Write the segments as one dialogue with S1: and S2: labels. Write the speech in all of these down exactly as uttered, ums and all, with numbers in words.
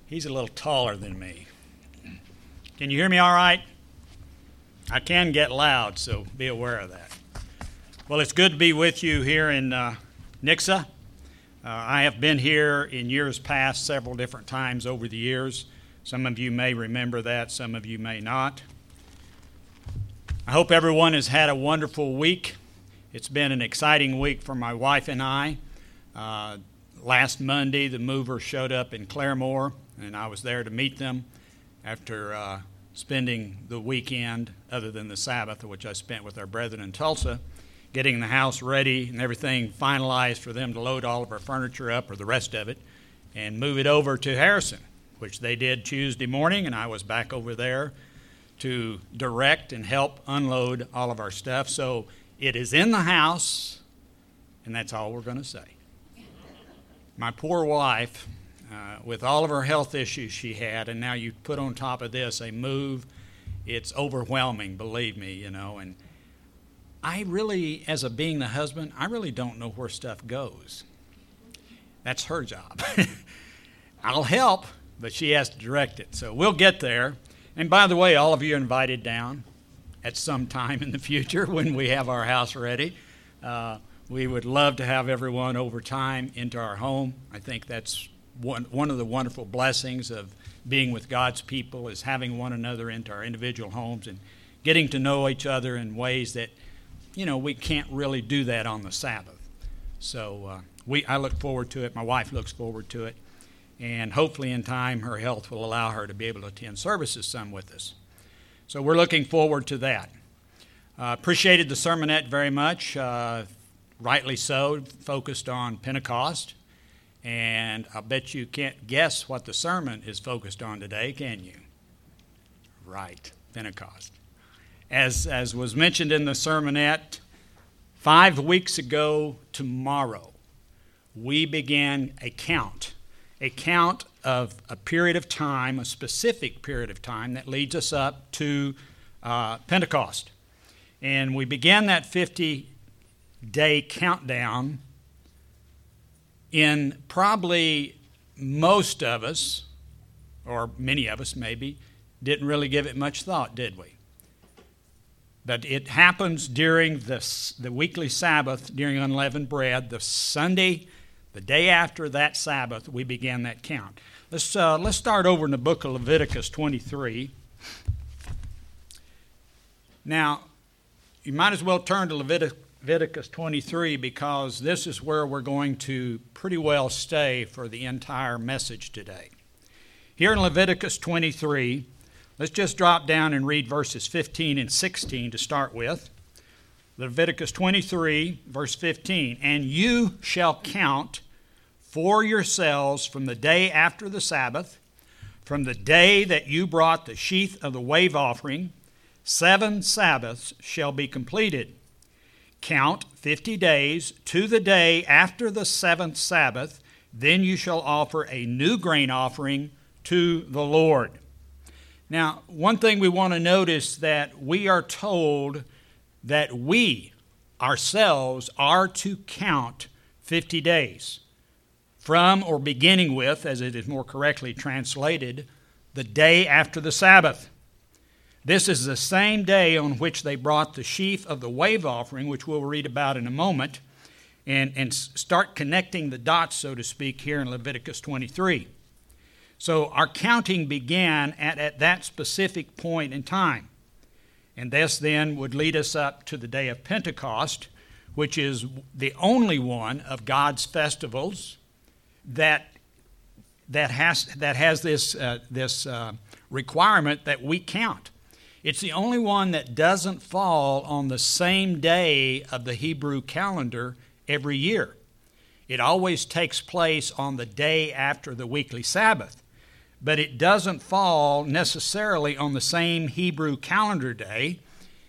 S1: He's a little taller than me. Can you hear me all right? I can get loud, so be aware of that. Well, it's good to be with you here in uh, Nixa. Uh, I have been here in years past several different times over the years. Some of you may remember that, some of you may not. I hope everyone has had a wonderful week. It's been an exciting week for my wife and I. Uh, last Monday, the movers showed up in Claremore, and I was there to meet them after uh, spending the weekend, other than the Sabbath, which I spent with our brethren in Tulsa, getting the house ready and everything finalized for them to load all of our furniture up, or the rest of it, and move it over to Harrison, which they did Tuesday morning, and I was back over there to direct and help unload all of our stuff. So it is in the house, and that's all we're going to say. My poor wife, uh, with all of her health issues she had, and now you put on top of this a move, it's overwhelming, believe me, you know. And I really, as a being the husband, I really don't know where stuff goes. That's her job. I'll help, but she has to direct it. So we'll get there. And by the way, all of you are invited down at some time in the future when we have our house ready. Uh, we would love to have everyone over time into our home. I think that's one, one of the wonderful blessings of being with God's people, is having one another into our individual homes and getting to know each other in ways that, you know, we can't really do that on the Sabbath. So uh, we, I look forward to it. My wife looks forward to it. And hopefully in time her health will allow her to be able to attend services some with us. So we're looking forward to that. Uh, appreciated the sermonette very much, uh, rightly so, focused on Pentecost. And I bet you can't guess what the sermon is focused on today, can you? Right, Pentecost. As, as was mentioned in the sermonette, five weeks ago tomorrow, we began a count. A count of a period of time, a specific period of time that leads us up to uh, Pentecost. And we began that fifty-day countdown in probably most of us, or many of us maybe, didn't really give it much thought, did we? But it happens during the, the weekly Sabbath, during unleavened bread, the Sunday. The day after that Sabbath, we began that count. Let's uh, let's start over in the book of Leviticus twenty-three. Now, you might as well turn to Levitic- Leviticus twenty-three, because this is where we're going to pretty well stay for the entire message today. Here in Leviticus twenty-three, let's just drop down and read verses fifteen and sixteen to start with. Leviticus twenty-three, verse fifteen, "And you shall count for yourselves from the day after the Sabbath, from the day that you brought the sheaf of the wave offering, seven Sabbaths shall be completed. Count fifty days to the day after the seventh Sabbath, then you shall offer a new grain offering to the Lord." Now, one thing we want to notice, that we are told that we ourselves are to count fifty days from, or beginning with, as it is more correctly translated, the day after the Sabbath. This is the same day on which they brought the sheaf of the wave offering, which we'll read about in a moment, and, and start connecting the dots, so to speak, here in Leviticus twenty-three. So our counting began at, at that specific point in time. And this then would lead us up to the day of Pentecost, which is the only one of God's festivals that that has that has this uh, this uh, requirement that we count. It's the only one that doesn't fall on the same day of the Hebrew calendar every year. It always takes place on the day after the weekly Sabbath, but it doesn't fall necessarily on the same Hebrew calendar day,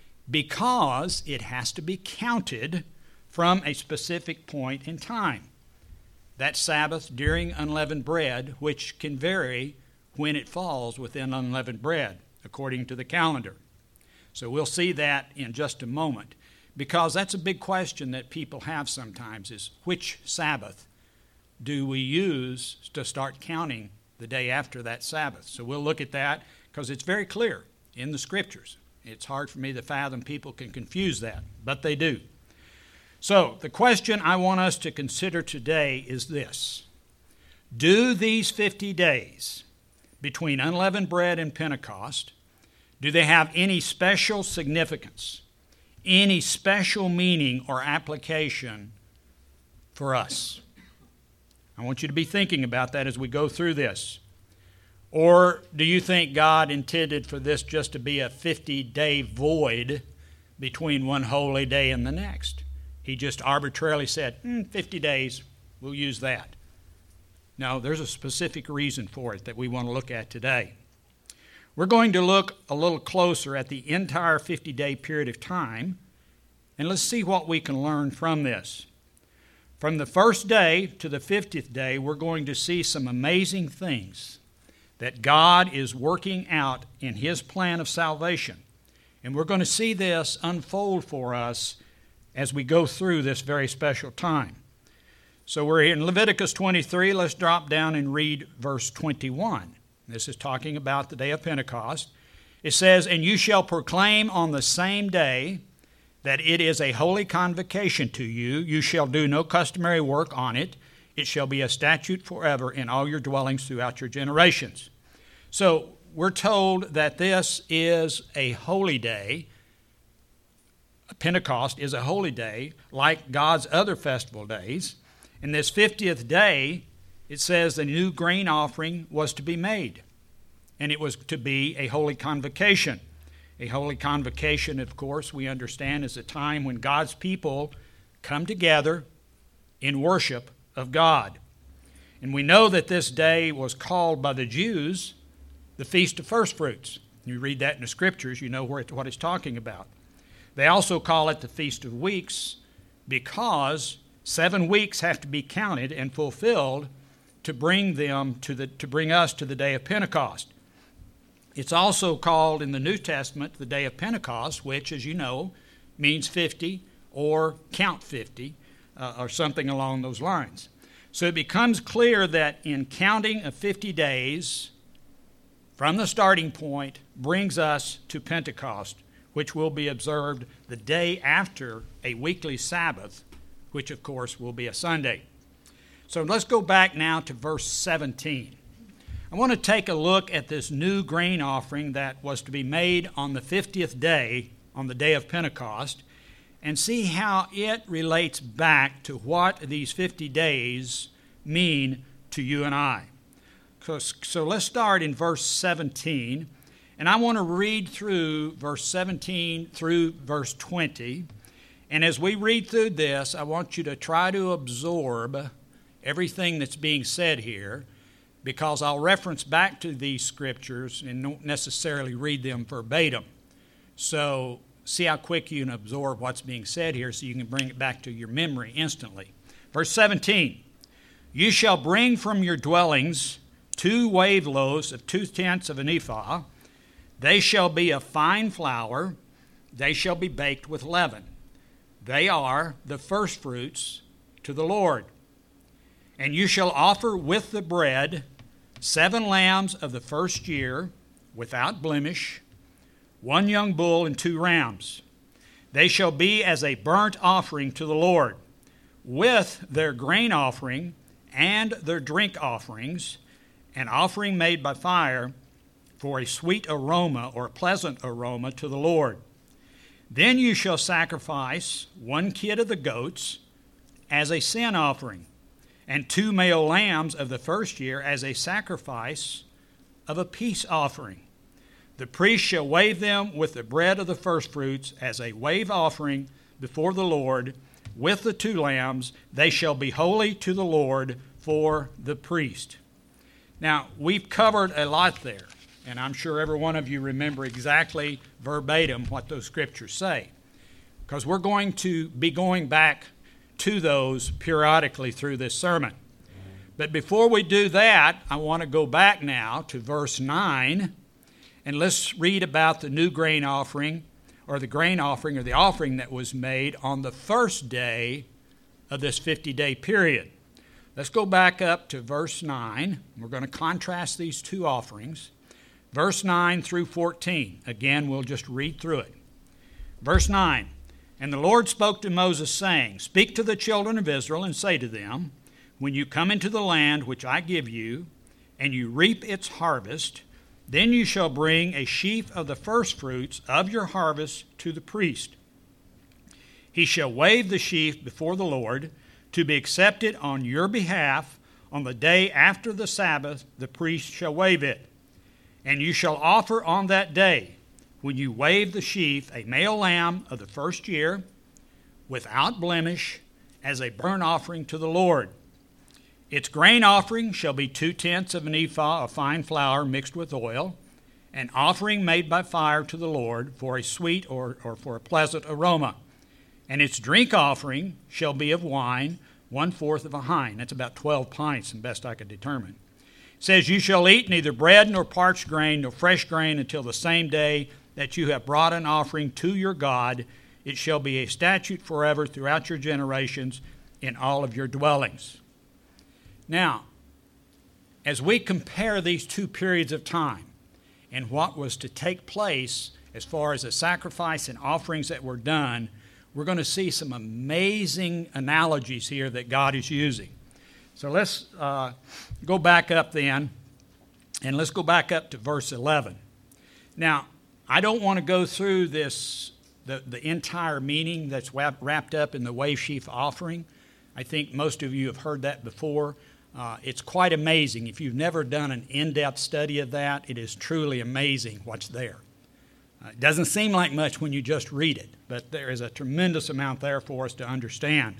S1: because it has to be counted from a specific point in time. That Sabbath during unleavened bread, which can vary when it falls within unleavened bread, according to the calendar. So we'll see that in just a moment, because that's a big question that people have sometimes, is which Sabbath do we use to start counting the day after that Sabbath. So we'll look at that because it's very clear in the Scriptures. It's hard for me to fathom people can confuse that, but they do. So the question I want us to consider today is this. Do these fifty days between unleavened bread and Pentecost, do they have any special significance, any special meaning or application for us? I want you to be thinking about that as we go through this. Or do you think God intended for this just to be a fifty-day void between one holy day and the next? He just arbitrarily said, mm, fifty days, we'll use that. No, there's a specific reason for it that we want to look at today. We're going to look a little closer at the entire fifty-day period of time, and let's see what we can learn from this. From the first day to the fiftieth day, we're going to see some amazing things that God is working out in His plan of salvation. And we're going to see this unfold for us as we go through this very special time. So we're in Leviticus twenty-three. Let's drop down and read verse twenty-one. This is talking about the day of Pentecost. It says, "And you shall proclaim on the same day that it is a holy convocation to you. You shall do no customary work on it. It shall be a statute forever in all your dwellings throughout your generations." So we're told that this is a holy day. Pentecost is a holy day, like God's other festival days. In this fiftieth day, it says the new grain offering was to be made, and it was to be a holy convocation. A holy convocation, of course, we understand is a time when God's people come together in worship of God. And we know that this day was called by the Jews the Feast of First Fruits. You read that in the Scriptures, you know what it's talking about. They also call it the Feast of Weeks because seven weeks have to be counted and fulfilled to bring them to the to bring us to the day of Pentecost. It's also called in the New Testament the day of Pentecost, which, as you know, means fifty or count fifty uh, or something along those lines. So it becomes clear that in counting of fifty days from the starting point brings us to Pentecost, which will be observed the day after a weekly Sabbath, which of course will be a Sunday. So let's go back now to verse seventeen. I want to take a look at this new grain offering that was to be made on the fiftieth day, on the day of Pentecost, and see how it relates back to what these fifty days mean to you and I. So, so let's start in verse seventeen, and I want to read through verse seventeen through verse twenty. And as we read through this, I want you to try to absorb everything that's being said here, because I'll reference back to these scriptures and don't necessarily read them verbatim. So see how quick you can absorb what's being said here so you can bring it back to your memory instantly. Verse seventeen, "You shall bring from your dwellings two wave loaves of two-tenths of an ephah. They shall be of fine flour. They shall be baked with leaven. They are the first fruits to the Lord. And you shall offer with the bread seven lambs of the first year without blemish, one young bull and two rams. They shall be as a burnt offering to the Lord, with their grain offering and their drink offerings, an offering made by fire for a sweet aroma or pleasant aroma to the Lord. Then you shall sacrifice one kid of the goats as a sin offering, and two male lambs of the first year as a sacrifice of a peace offering. The priest shall wave them with the bread of the firstfruits as a wave offering before the Lord, with the two lambs. They shall be holy to the Lord for the priest." Now, we've covered a lot there, and I'm sure every one of you remember exactly verbatim what those scriptures say, because we're going to be going back to those periodically through this sermon. But before we do that, I want to go back now to verse nine, and let's read about the new grain offering, or the grain offering, or the offering that was made on the first day of this fifty-day period. let's go back up to verse nine. We're going to contrast these two offerings. Verse nine through fourteen. Again, we'll just read through it. Verse nine, and the Lord spoke to Moses, saying, Speak to the children of Israel, and say to them, When you come into the land which I give you, and you reap its harvest, then you shall bring a sheaf of the firstfruits of your harvest to the priest. He shall wave the sheaf before the Lord, to be accepted on your behalf. On the day after the Sabbath, the priest shall wave it. And you shall offer on that day, when you wave the sheaf, a male lamb of the first year, without blemish, as a burnt offering to the Lord. Its grain offering shall be two-tenths of an ephah of fine flour mixed with oil, an offering made by fire to the Lord for a sweet or, or for a pleasant aroma. And its drink offering shall be of wine, one-fourth of a hin. That's about twelve pints, and best I could determine. It says, You shall eat neither bread nor parched grain nor fresh grain until the same day that you have brought an offering to your God. It shall be a statute forever throughout your generations in all of your dwellings. Now, as we compare these two periods of time and what was to take place as far as the sacrifice and offerings that were done, we're going to see some amazing analogies here that God is using. So let's uh, go back up then, and let's go back up to verse eleven. Now, I don't want to go through this, the, the entire meaning that's wrapped up in the wave sheaf offering. I think most of you have heard that before. Uh, it's quite amazing. If you've never done an in-depth study of that, it is truly amazing what's there. Uh, it doesn't seem like much when you just read it, but there is a tremendous amount there for us to understand.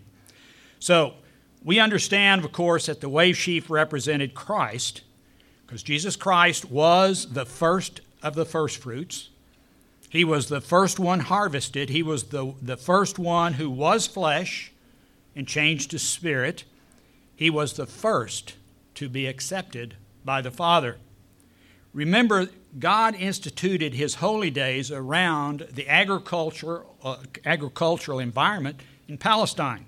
S1: So we understand, of course, that the wave sheaf represented Christ, because Jesus Christ was the first of the first fruits. He was the first one harvested. He was the, the first one who was flesh and changed to spirit. He was the first to be accepted by the Father. Remember, God instituted his holy days around the agriculture, uh, agricultural environment in Palestine.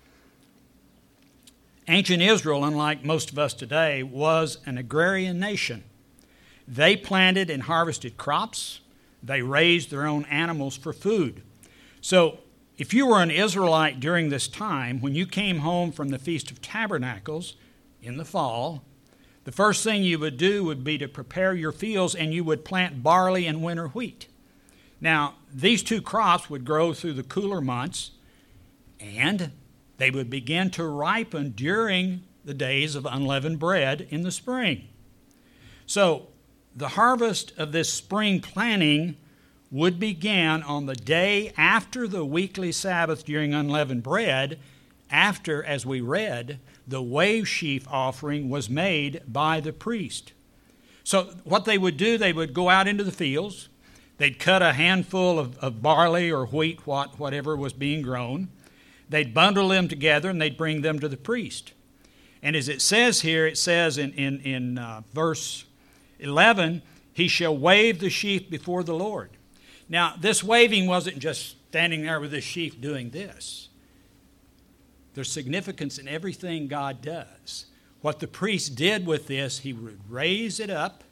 S1: Ancient Israel, unlike most of us today, was an agrarian nation. They planted and harvested crops. They raised their own animals for food. So, if you were an Israelite during this time, when you came home from the Feast of Tabernacles in the fall, the first thing you would do would be to prepare your fields, and you would plant barley and winter wheat. Now, these two crops would grow through the cooler months, and they would begin to ripen during the days of unleavened bread in the spring. So, the harvest of this spring planting would begin on the day after the weekly Sabbath during unleavened bread, after, as we read, the wave sheaf offering was made by the priest. So what they would do, they would go out into the fields. They'd cut a handful of, of barley or wheat, what, whatever was being grown. They'd bundle them together, and they'd bring them to the priest. And as it says here, it says in, in, in uh, verse eleven, he shall wave the sheaf before the Lord. Now, this waving wasn't just standing there with the sheaf doing this. There's significance in everything God does. What the priest did with this, he would raise it up,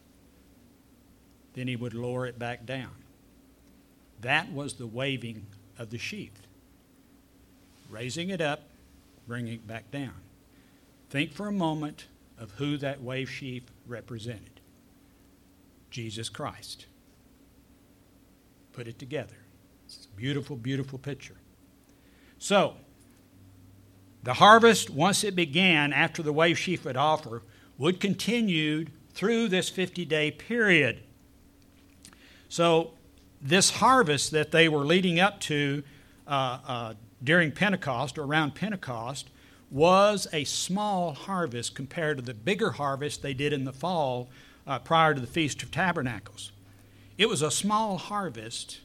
S1: then he would lower it back down. That was the waving of the sheaf. Raising it up, bringing it back down. Think for a moment of who that wave sheaf represented. Jesus Christ. Put it together. It's a beautiful, beautiful picture. So, the harvest, once it began after the wave sheaf would offer, would continue through this fifty-day period. So, this harvest that they were leading up to uh, uh, during Pentecost, or around Pentecost, was a small harvest compared to the bigger harvest they did in the fall uh, prior to the Feast of Tabernacles. It was a small harvest,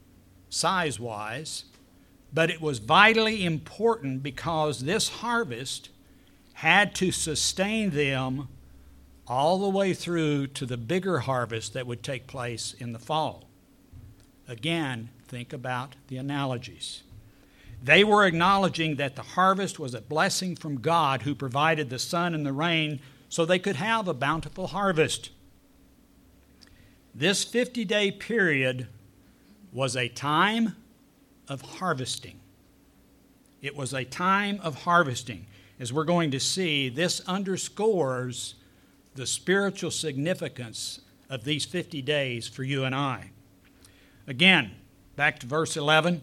S1: size-wise, but it was vitally important because this harvest had to sustain them all the way through to the bigger harvest that would take place in the fall. Again, think about the analogies. They were acknowledging that the harvest was a blessing from God who provided the sun and the rain so they could have a bountiful harvest. This fifty-day period was a time of harvesting. It was a time of harvesting. As we're going to see, this underscores the spiritual significance of these fifty days for you and I. Again, back to verse eleven.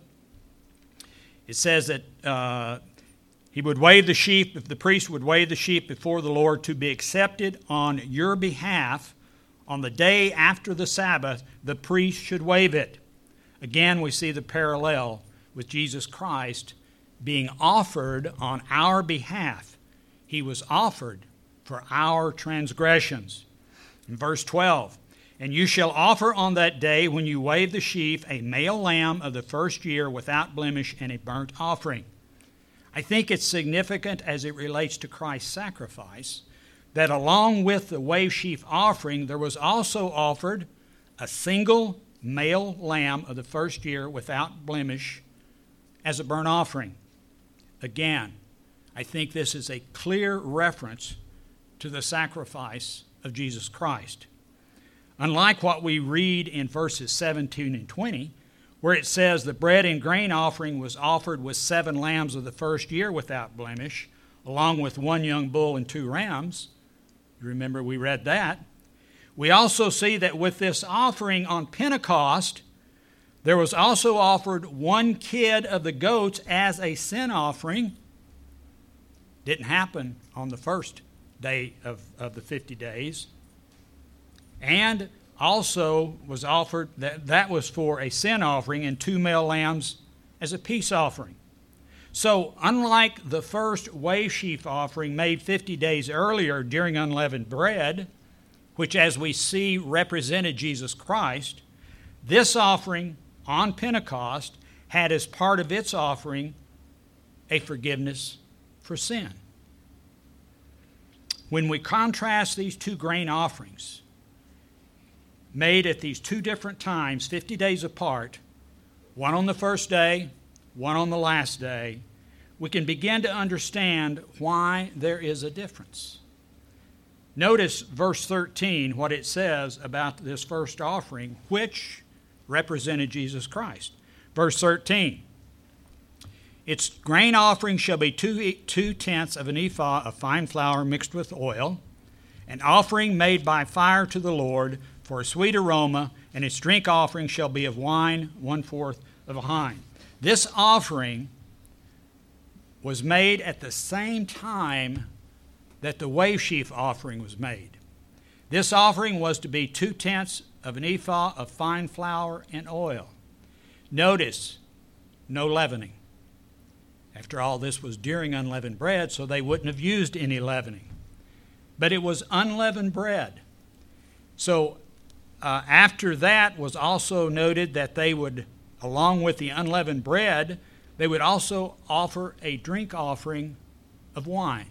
S1: It says that uh, he would wave the sheep, if the priest would wave the sheep before the Lord to be accepted on your behalf on the day after the Sabbath, the priest should wave it. Again, we see the parallel with Jesus Christ being offered on our behalf. He was offered for our transgressions. In verse twelve, and you shall offer on that day when you wave the sheaf a male lamb of the first year without blemish and a burnt offering. I think it's significant as it relates to Christ's sacrifice that along with the wave sheaf offering, there was also offered a single male lamb of the first year without blemish as a burnt offering. Again, I think this is a clear reference to the sacrifice of Jesus Christ. Unlike what we read in verses seventeen and twenty, where it says the bread and grain offering was offered with seven lambs of the first year without blemish, along with one young bull and two rams. You remember we read that. We also see that with this offering on Pentecost, there was also offered one kid of the goats as a sin offering. Didn't happen on the first day of, of the fifty days. And also was offered, that, that was for a sin offering, and two male lambs as a peace offering. So unlike the first wave sheaf offering made fifty days earlier during unleavened bread, which as we see represented Jesus Christ, this offering on Pentecost had as part of its offering a forgiveness for sin. When we contrast these two grain offerings made at these two different times, fifty days apart, one on the first day, one on the last day, we can begin to understand why there is a difference. Notice verse thirteen, what it says about this first offering, which represented Jesus Christ. Verse thirteen, its grain offering shall be two, two tenths of an ephah of fine flour mixed with oil, an offering made by fire to the Lord for a sweet aroma, and its drink offering shall be of wine, one-fourth of a hin. This offering was made at the same time that the wave sheaf offering was made. This offering was to be two-tenths of an ephah of fine flour and oil. Notice, no leavening. After all, this was during unleavened bread, so they wouldn't have used any leavening. But it was unleavened bread. So uh, after that was also noted that they would, along with the unleavened bread, they would also offer a drink offering of wine.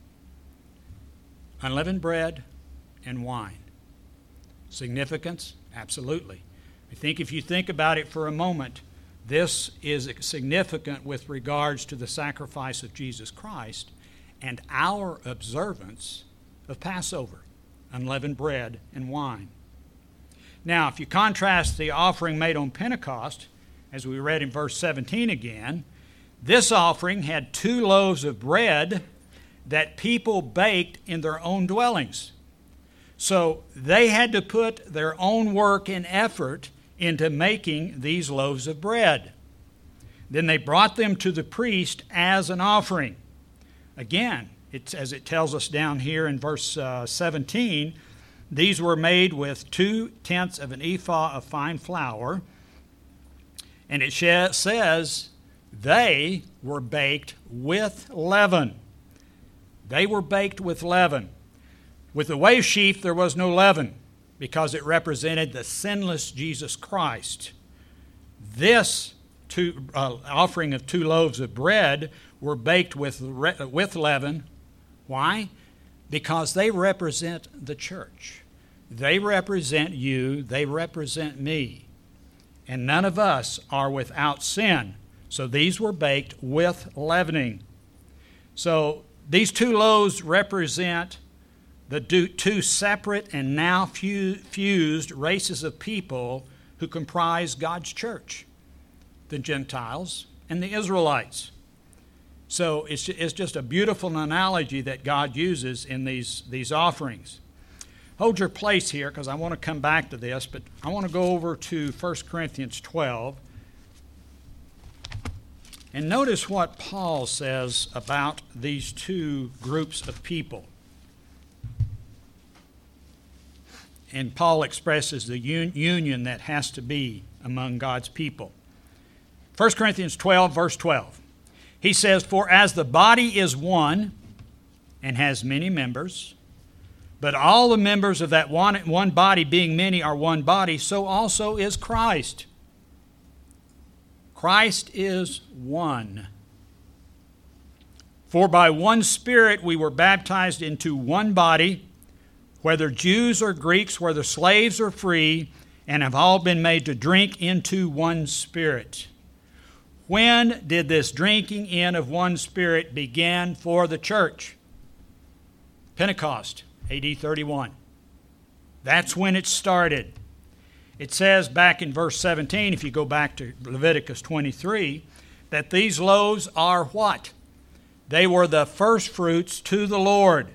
S1: Unleavened bread and wine. Significance? Absolutely. I think if you think about it for a moment, this is significant with regards to the sacrifice of Jesus Christ and our observance of Passover, unleavened bread and wine. Now, if you contrast the offering made on Pentecost, as we read in verse seventeen again, this offering had two loaves of bread that people baked in their own dwellings. So they had to put their own work and effort into making these loaves of bread. Then they brought them to the priest as an offering. Again, it's, as it tells us down here in verse uh, seventeen, these were made with two-tenths of an ephah of fine flour, and it sh- says they were baked with leaven. They were baked with leaven. With the wave sheaf, there was no leaven because it represented the sinless Jesus Christ. This two, uh, offering of two loaves of bread were baked with, re- with leaven. Why? Because they represent the church. They represent you. They represent me. And none of us are without sin. So these were baked with leavening. So these two loaves represent the two separate and now fused races of people who comprise God's church, the Gentiles and the Israelites. So it's, it's just a beautiful analogy that God uses in these, these offerings. Hold your place here because I want to come back to this, but I want to go over to First Corinthians twelve. And notice what Paul says about these two groups of people. And Paul expresses the un- union that has to be among God's people. First Corinthians twelve, verse twelve. He says, "For as the body is one and has many members, but all the members of that one, one body being many are one body, so also is Christ." Christ is one. "For by one Spirit we were baptized into one body, whether Jews or Greeks, whether slaves or free, and have all been made to drink into one Spirit." When did this drinking in of one Spirit begin for the church? Pentecost, A D thirty-one. That's when it started. It says back in verse seventeen, if you go back to Leviticus twenty-three, that these loaves are what? They were the first fruits to the Lord.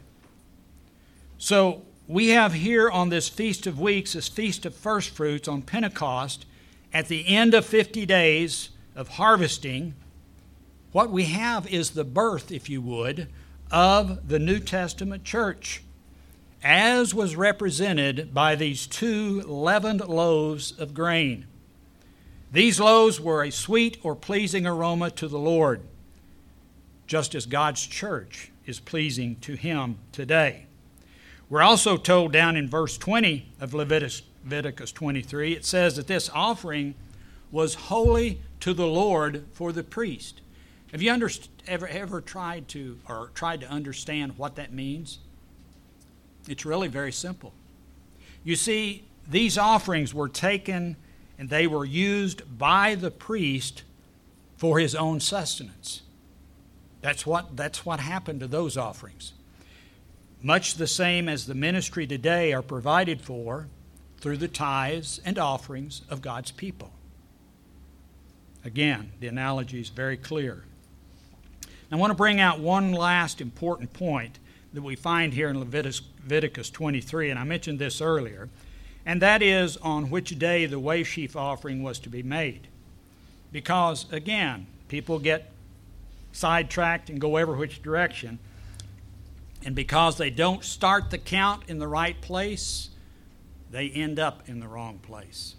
S1: So we have here on this Feast of Weeks, this Feast of First Fruits on Pentecost, at the end of fifty days of harvesting, what we have is the birth, if you would, of the New Testament church, as was represented by these two leavened loaves of grain. These loaves were a sweet or pleasing aroma to the Lord, just as God's church is pleasing to Him today. We're also told down in verse twenty of Leviticus, Leviticus twenty-three, it says that this offering was holy to the Lord for the priest. Have you underst- ever, ever tried to or tried to understand what that means? It's really very simple. You see, these offerings were taken and they were used by the priest for his own sustenance. That's what, that's what happened to those offerings. Much the same as the ministry today are provided for through the tithes and offerings of God's people. Again, the analogy is very clear. I want to bring out one last important point that we find here in Leviticus, Leviticus twenty-three, and I mentioned this earlier, and that is on which day the wave sheaf offering was to be made. Because, again, people get sidetracked and go every which direction, and because they don't start the count in the right place, they end up in the wrong place.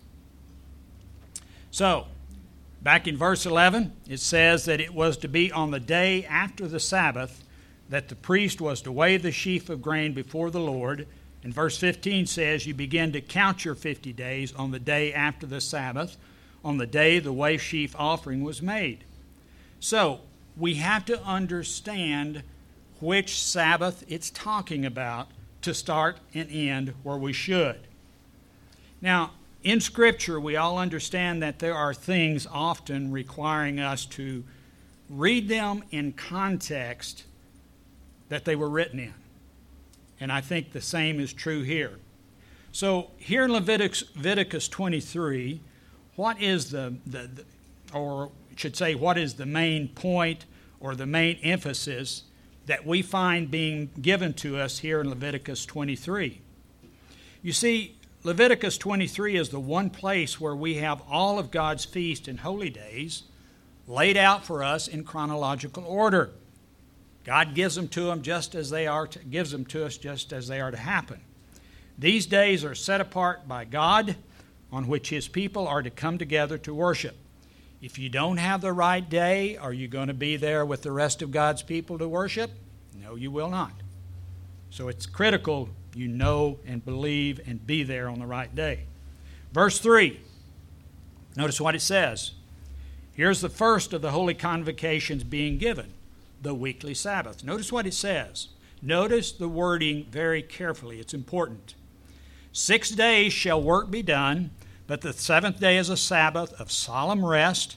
S1: So, back in verse eleven, it says that it was to be on the day after the Sabbath that the priest was to weigh the sheaf of grain before the Lord. And verse fifteen says you begin to count your fifty days on the day after the Sabbath, on the day the wave sheaf offering was made. So we have to understand which Sabbath it's talking about to start and end where we should. Now, in Scripture, we all understand that there are things often requiring us to read them in context that they were written in. And I think the same is true here. So here in Leviticus, Leviticus twenty-three, what is the, the, the, or should say, what is the main point or the main emphasis that we find being given to us here in Leviticus twenty-three? You see, Leviticus twenty-three is the one place where we have all of God's feast and holy days laid out for us in chronological order. God gives them to them just as they are to, gives them to us just as they are to happen. These days are set apart by God on which His people are to come together to worship. If you don't have the right day, are you going to be there with the rest of God's people to worship? No, you will not. So it's critical you know and believe and be there on the right day. Verse three, notice what it says. Here's the first of the holy convocations being given, the weekly Sabbath. Notice what it says. Notice the wording very carefully. It's important. Six days shall work be done, but the seventh day is a Sabbath of solemn rest,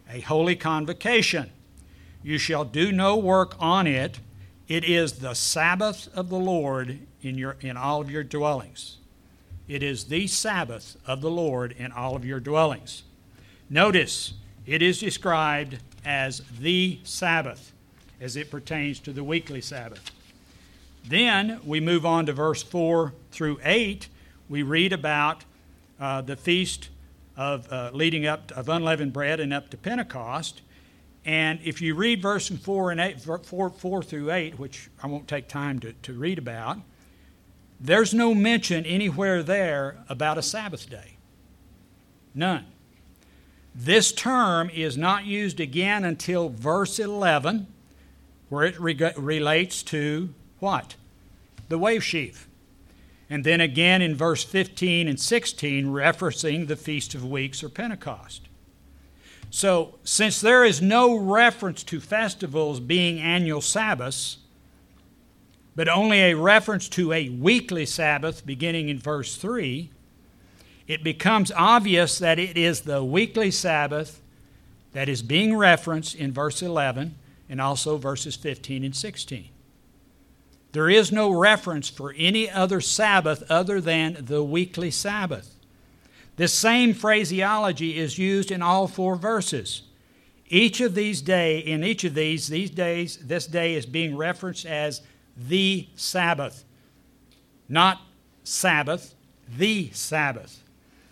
S1: a holy convocation. You shall do no work on it. It is the Sabbath of the Lord in your in all of your dwellings. It is the Sabbath of the Lord in all of your dwellings. Notice, it is described as the Sabbath as it pertains to the weekly Sabbath. Then we move on to verse four through eight. We read about uh, the feast of uh, leading up to, of unleavened bread and up to Pentecost. And if you read verse four and eight, four, four through eight, which I won't take time to, to read about, there's no mention anywhere there about a Sabbath day. None. This term is not used again until verse eleven, where it re- relates to what? The wave sheaf. And then again in verse fifteen and sixteen, referencing the Feast of Weeks or Pentecost. So, since there is no reference to festivals being annual Sabbaths, but only a reference to a weekly Sabbath beginning in verse three, it becomes obvious that it is the weekly Sabbath that is being referenced in verse eleven and also verses fifteen and sixteen. There is no reference for any other Sabbath other than the weekly Sabbath. This same phraseology is used in all four verses. Each of these day, in each of these, these days, this day is being referenced as the Sabbath. Not Sabbath, the Sabbath.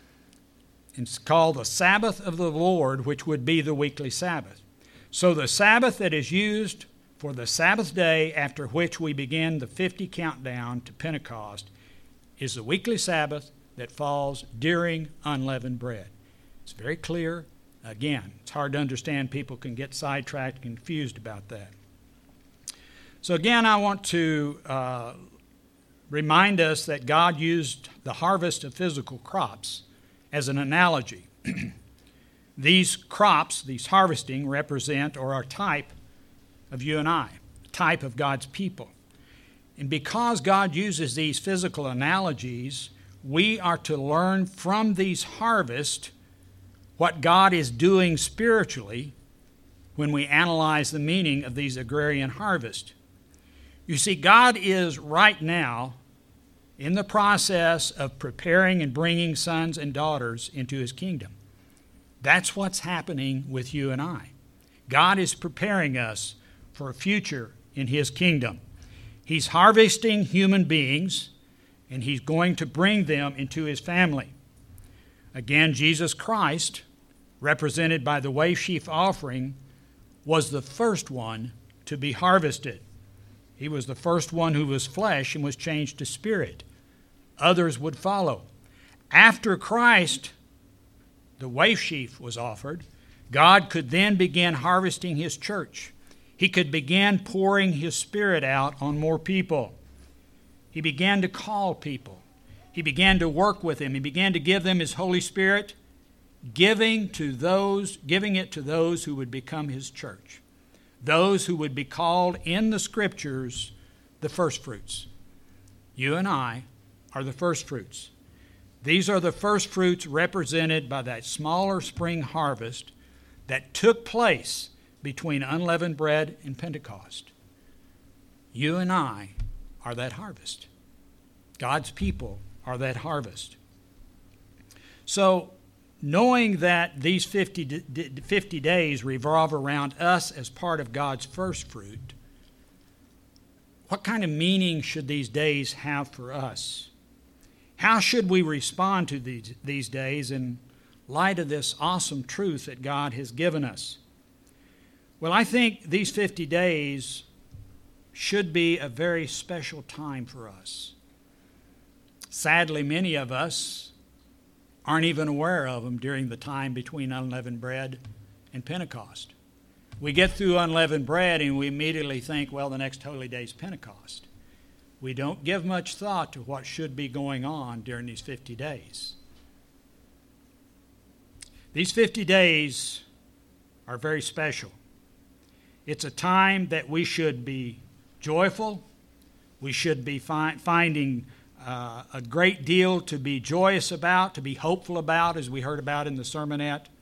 S1: It's called the Sabbath of the Lord, which would be the weekly Sabbath. So the Sabbath that is used for the Sabbath day after which we begin the fifty countdown to Pentecost is the weekly Sabbath that falls during unleavened bread. It's very clear. Again, it's hard to understand. People can get sidetracked and confused about that. So again, I want to uh, remind us that God used the harvest of physical crops as an analogy. These crops, these harvesting, represent or are type of you and I, type of God's people. And because God uses these physical analogies, we are to learn from these harvests what God is doing spiritually when we analyze the meaning of these agrarian harvests. You see, God is right now in the process of preparing and bringing sons and daughters into His kingdom. That's what's happening with you and I. God is preparing us for a future in His kingdom. He's harvesting human beings, and He's going to bring them into His family. Again, Jesus Christ, represented by the wave sheaf offering, was the first one to be harvested. He was the first one who was flesh and was changed to spirit. Others would follow. After Christ, the wave sheaf was offered, God could then begin harvesting His church. He could begin pouring His Spirit out on more people. He began to call people. He began to work with them. He began to give them His Holy Spirit, giving to those, giving it to those who would become His church. Those who would be called in the Scriptures the first fruits. You and I are the first fruits. These are the first fruits represented by that smaller spring harvest that took place between unleavened bread and Pentecost. You and I are that harvest. God's people are that harvest. So, knowing that these fifty, fifty days revolve around us as part of God's first fruit, what kind of meaning should these days have for us? How should we respond to these, these days in light of this awesome truth that God has given us? Well, I think these fifty days should be a very special time for us. Sadly, many of us aren't even aware of them during the time between unleavened bread and Pentecost. We get through unleavened bread and we immediately think, well, the next holy day is Pentecost. We don't give much thought to what should be going on during these fifty days. These fifty days are very special. It's a time that we should be joyful. We should be fi- finding uh, a great deal to be joyous about, to be hopeful about, as we heard about in the sermonette.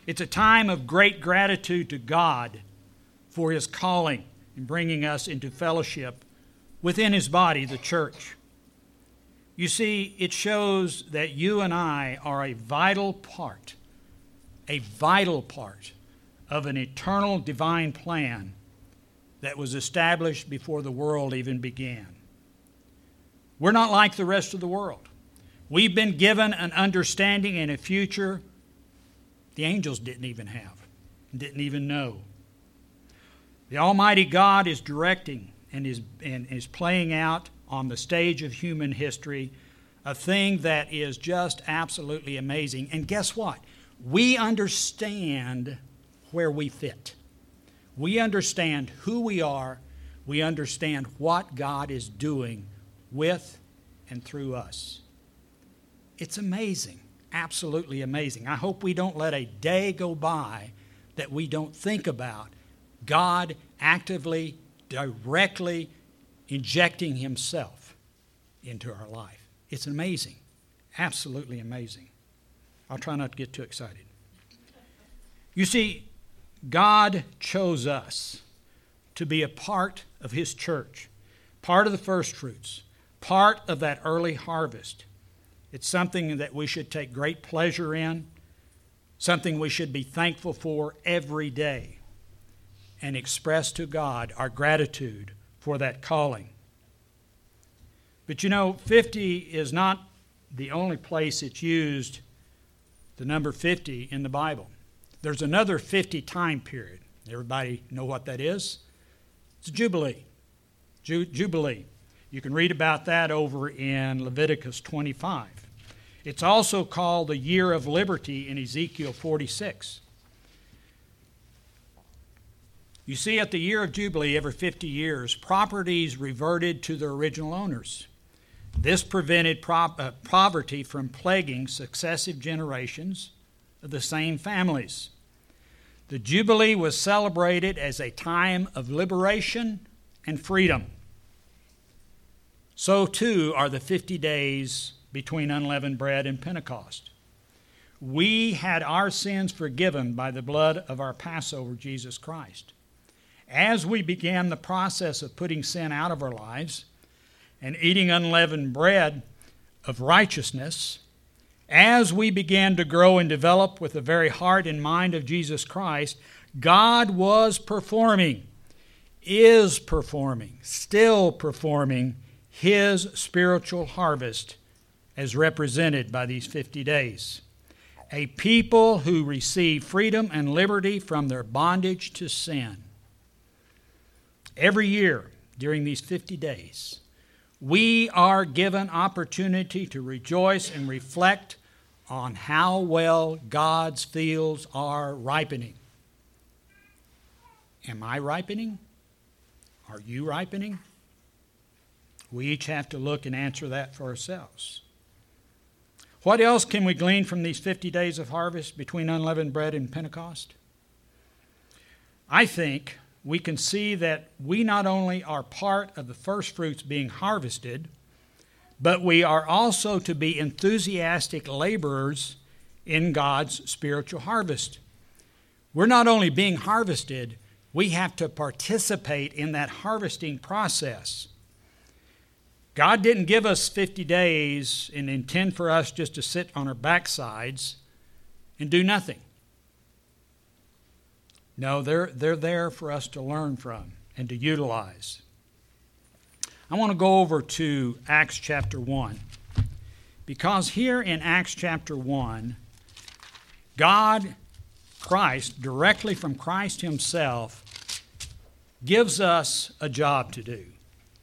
S1: It's a time of great gratitude to God for His calling and bringing us into fellowship within His body, the church. You see, it shows that you and I are a vital part, a vital part of an eternal divine plan that was established before the world even began. We're not like the rest of the world. We've been given an understanding and a future the angels didn't even have, didn't even know. The Almighty God is directing and is, and is playing out on the stage of human history a thing that is just absolutely amazing. And guess what? We understand where we fit. We understand who we are. We understand what God is doing with and through us. It's amazing, absolutely amazing. I hope we don't let a day go by that we don't think about God actively, directly injecting Himself into our life. It's amazing, absolutely amazing. I'll try not to get too excited. You see, God chose us to be a part of His church, part of the first fruits, part of that early harvest. It's something that we should take great pleasure in, something we should be thankful for every day, and express to God our gratitude for that calling. But you know, fifty is not the only place it's used, the number fifty in the Bible. There's another fifty time period. Everybody know what that is? It's Jubilee. Ju- Jubilee. You can read about that over in Leviticus twenty-five. It's also called the year of liberty in Ezekiel forty-six. You see, at the year of Jubilee, every fifty years, properties reverted to their original owners. This prevented pro- uh, poverty from plaguing successive generations of the same families. The Jubilee was celebrated as a time of liberation and freedom. So too are the fifty days between unleavened bread and Pentecost. We had our sins forgiven by the blood of our Passover, Jesus Christ. As we began the process of putting sin out of our lives and eating unleavened bread of righteousness, as we began to grow and develop with the very heart and mind of Jesus Christ, God was performing, is performing, still performing His spiritual harvest as represented by these fifty days. A people who receive freedom and liberty from their bondage to sin. Every year during these fifty days, we are given opportunity to rejoice and reflect on how well God's fields are ripening. Am I ripening? Are you ripening? We each have to look and answer that for ourselves. What else can we glean from these fifty days of harvest between unleavened bread and Pentecost? I think we can see that we not only are part of the first fruits being harvested, but we are also to be enthusiastic laborers in God's spiritual harvest. We're not only being harvested, we have to participate in that harvesting process. God didn't give us fifty days and intend for us just to sit on our backsides and do nothing. No, they're, they're there for us to learn from and to utilize. I want to go over to Acts chapter one, because here in Acts chapter one, God, Christ, directly from Christ Himself, gives us a job to do.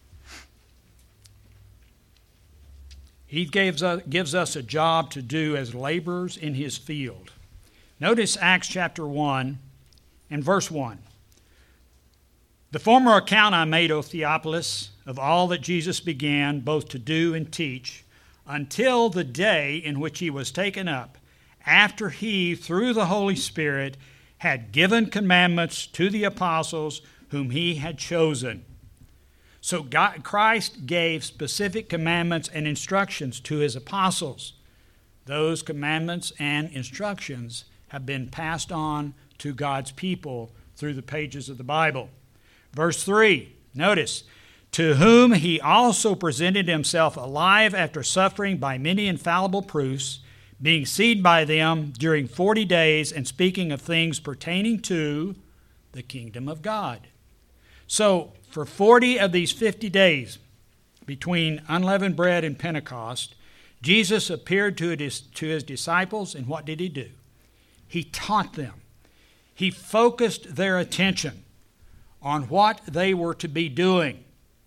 S1: He gives us, gives us a job to do as laborers in His field. Notice Acts chapter one and verse one. The former account I made, O Theophilus, of all that Jesus began both to do and teach, until the day in which He was taken up, after He, through the Holy Spirit, had given commandments to the apostles whom He had chosen. So God, Christ gave specific commandments and instructions to His apostles. Those commandments and instructions have been passed on to God's people through the pages of the Bible. Verse three, notice, to whom he also presented himself alive after suffering by many infallible proofs, being seen by them during forty days and speaking of things pertaining to the kingdom of God. So, for forty of these fifty days between unleavened bread and Pentecost, Jesus appeared to his, to his disciples, and what did he do? He taught them. He focused their attention on what they were to be doing.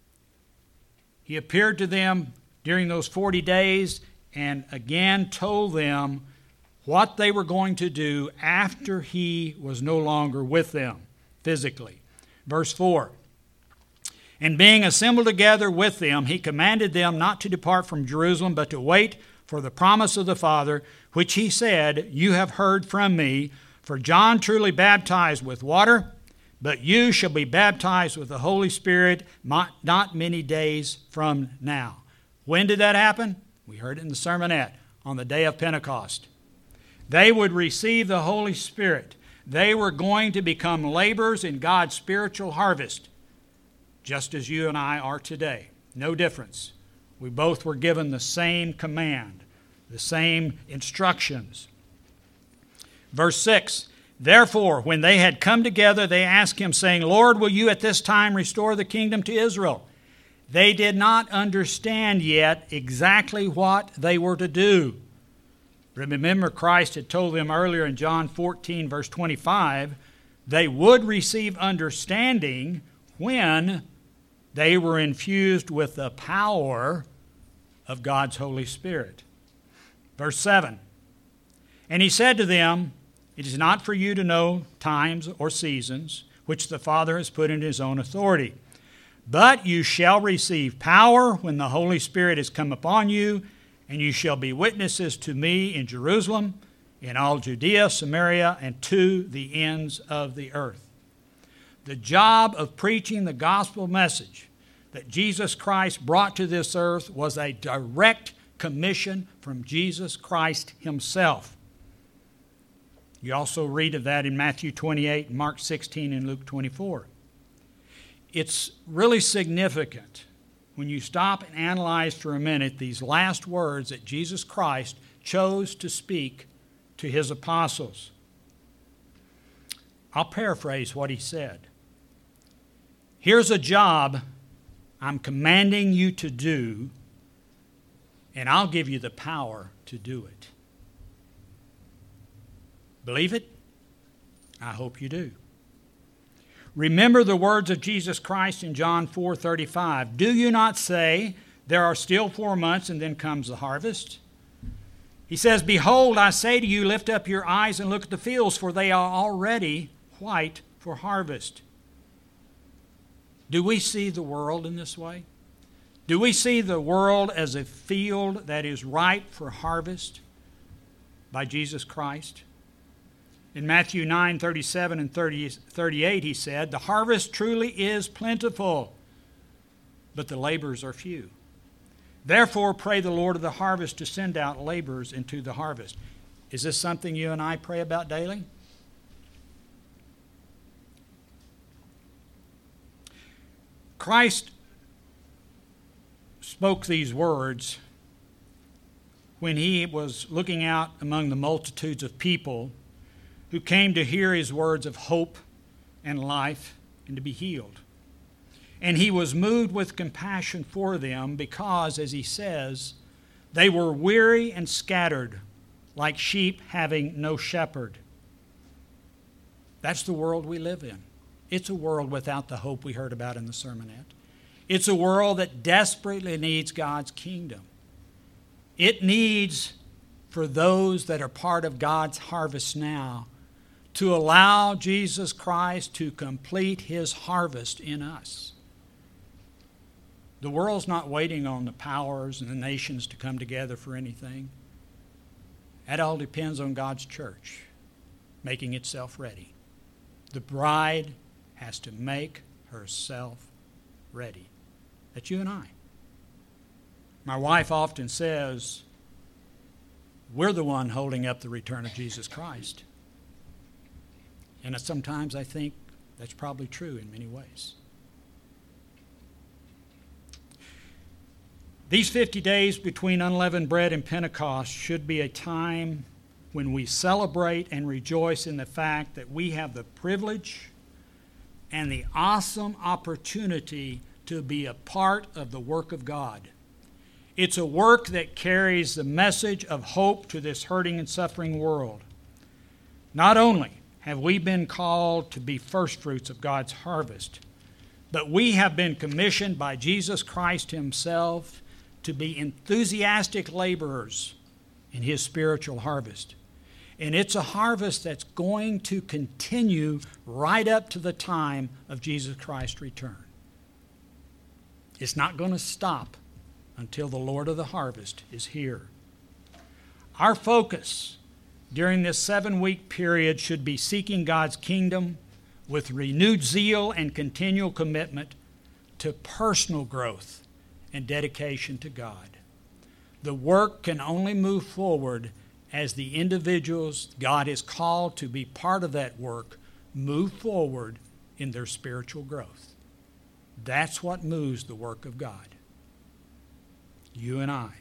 S1: He appeared to them during those forty days and again told them what they were going to do after he was no longer with them physically. Verse four, and being assembled together with them, he commanded them not to depart from Jerusalem, but to wait for the promise of the Father, which he said, you have heard from me. For John truly baptized with water, but you shall be baptized with the Holy Spirit not many days from now. When did that happen? We heard it in the sermonette, on the day of Pentecost. They would receive the Holy Spirit. They were going to become laborers in God's spiritual harvest, just as you and I are today. No difference. We both were given the same command, the same instructions. Verse six, therefore, when they had come together, they asked him, saying, Lord, will you at this time restore the kingdom to Israel? They did not understand yet exactly what they were to do. Remember, Christ had told them earlier in John fourteen, verse twenty-five, they would receive understanding when they were infused with the power of God's Holy Spirit. Verse seven, and he said to them, it is not for you to know times or seasons which the Father has put in his own authority, but you shall receive power when the Holy Spirit has come upon you, and you shall be witnesses to me in Jerusalem, in all Judea, Samaria, and to the ends of the earth. The job of preaching the gospel message that Jesus Christ brought to this earth was a direct commission from Jesus Christ himself. You also read of that in Matthew twenty-eight, Mark sixteen, and Luke twenty-four. It's really significant when you stop and analyze for a minute these last words that Jesus Christ chose to speak to his apostles. I'll paraphrase what he said. Here's a job I'm commanding you to do, and I'll give you the power to do it. Believe it? I hope you do. Remember the words of Jesus Christ in John four thirty-five. Do you not say, there are still four months and then comes the harvest? He says, behold, I say to you, lift up your eyes and look at the fields, for they are already white for harvest. Do we see the world in this way? Do we see the world as a field that is ripe for harvest by Jesus Christ? In Matthew nine thirty-seven and thirty, thirty-eight, he said, the harvest truly is plentiful, but the laborers are few. Therefore, pray the Lord of the harvest to send out laborers into the harvest. Is this something you and I pray about daily? Christ spoke these words when he was looking out among the multitudes of people who came to hear his words of hope and life and to be healed. And he was moved with compassion for them because, as he says, they were weary and scattered like sheep having no shepherd. That's the world we live in. It's a world without the hope we heard about in the sermonette. It's a world that desperately needs God's kingdom. It needs, for those that are part of God's harvest now, to allow Jesus Christ to complete his harvest in us. The world's not waiting on the powers and the nations to come together for anything. That all depends on God's church making itself ready. The bride has to make herself ready. That's you and I. My wife often says, we're the one holding up the return of Jesus Christ. And sometimes I think that's probably true in many ways. These fifty days between unleavened bread and Pentecost should be a time when we celebrate and rejoice in the fact that we have the privilege and the awesome opportunity to be a part of the work of God. It's a work that carries the message of hope to this hurting and suffering world. Not only have we been called to be firstfruits of God's harvest, but we have been commissioned by Jesus Christ Himself to be enthusiastic laborers in His spiritual harvest. And it's a harvest that's going to continue right up to the time of Jesus Christ's return. It's not going to stop until the Lord of the harvest is here. Our focus during this seven-week period should be seeking God's kingdom with renewed zeal and continual commitment to personal growth and dedication to God. The work can only move forward as the individuals God has called to be part of that work move forward in their spiritual growth. That's what moves the work of God. You and I.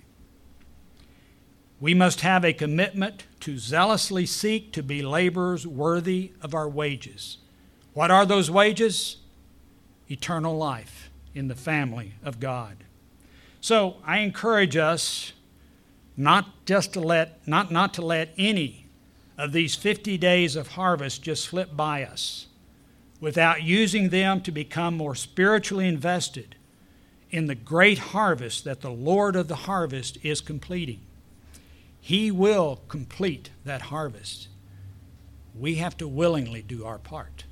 S1: We must have a commitment to zealously seek to be laborers worthy of our wages. What are those wages? Eternal life in the family of God. So I encourage us not just to let not, not to let any of these fifty days of harvest just slip by us without using them to become more spiritually invested in the great harvest that the Lord of the harvest is completing. He will complete that harvest. We have to willingly do our part.